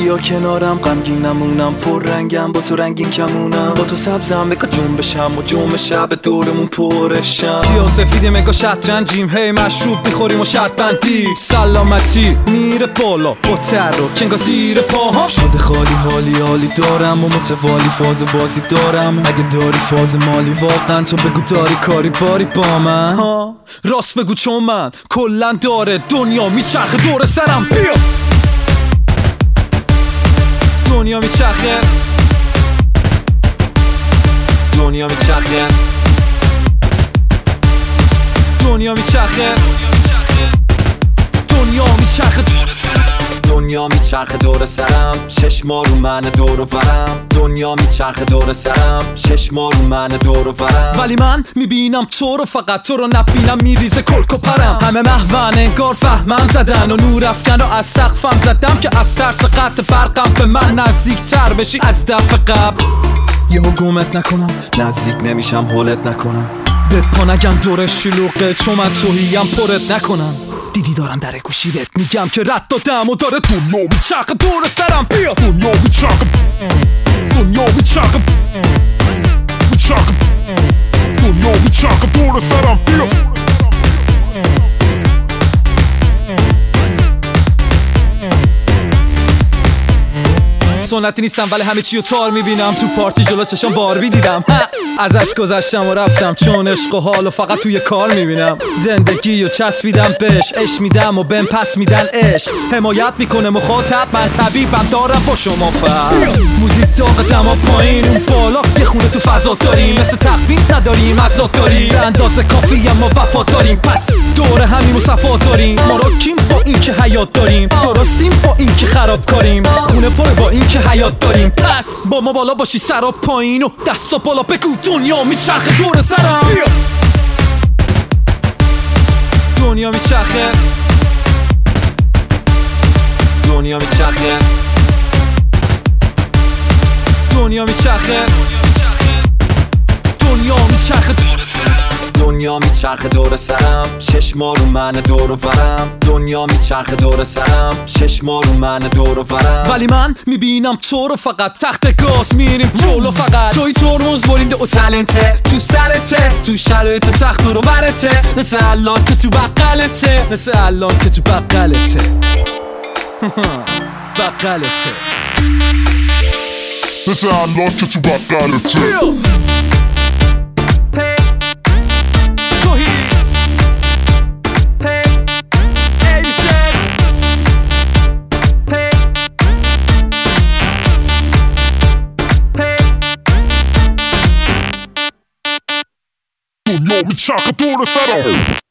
بیا کنارم، غمگین نمونم، پر رنگم، با تو رنگین کمونم، با تو سبزم بگا جنبشم و جنب شب دورمون پرشم. سیاه سفیدیم اگه شطرنجیم، هی مشروب میخوریم و شرط بندی، سلامتی میره بالا با تر و کنگا زیر پاها. شده خالی حالی حالی دارم و متوالی فاز بازی دارم. اگه داری فاز مالی واقعا تو بگو داری کاری باری با من ها. راست بگو چون من کلن داره دنیا میچرخه دور سرم. بیا دنیا میچرخه، دنیا میچرخه، دنیا میچرخه، دنیا میچرخه دور سرم. دنیا میچرخه دور سرم، چشما رو من دور و برم. دنیا میچرخه دور سرم، چشما رو من دور و برم. ولی من میبینم تو رو، فقط تو رو نبینم میریزه کلک و پرم. همه محون انگار فهمم زدن و نور افکن و از سقفم زدم که از ترس قطع فرقم به من نزدیک تر بشی از دفعه قبل. یهو گمت نکنم، نزدیک نمیشم هولت نکنم، به پا نگم دور شلوغه چون من توهیم پرت نکنم. دیدی دارم در گوشی بهت میگم که رد دادم و داره دنیا میچرخه دور سرم. بیا دنیا میچرخه، دنیا میچرخه، میچرخه، دنیا میچرخه دور سرم. بیا سنتی نیستم ولی همه چی رو تار میبینم. تو پارتی جلو چشم باربی دیدم، ازش گذشتم و رفتم چون عشق و حال و فقط توی کار میبینم. زندگی رو چسبیدم بهش، عشق میدم و بهم پس میدن عشق. حمایت میکنه مخاطب، من طبیبم دارم با شما فرق. موزیک داغ دما پایین اون بالا، یه خونه تو فضا داریم، مثل تقویم نداریم ازاد داریم. به اندازه کافی اما وفا داریم، پس دور همین مصفا داریم. ما رو کیم با این که حیات داریم، درستیم با این که خراب کاریم. خونه پر با این که حیات داریم، پس با ما بالا باشی سر و پایین و دستا بالا بگو دنیا میچرخه دور سرم. دنیا میچرخه، دنیا میچرخه، دنیا میچرخه، دنیا میچرخه دور سرم. دنیا میچرخه دور سرم، چشما رو من دور و برم. دنیا میچرخه دور سرم، چشما رو من دور و برم. ولی من میبینم تو رو، فقط تخت گاز میریم جلو، فقط توی ترمز برینده و تلنته تو سرته، تو شرایط سخت رو برته، مثل الان که تو بقلته، مثل الان که تو بقلته بقلته، مثل الان که تو بقلته. دنیا میچرخه دور سرم.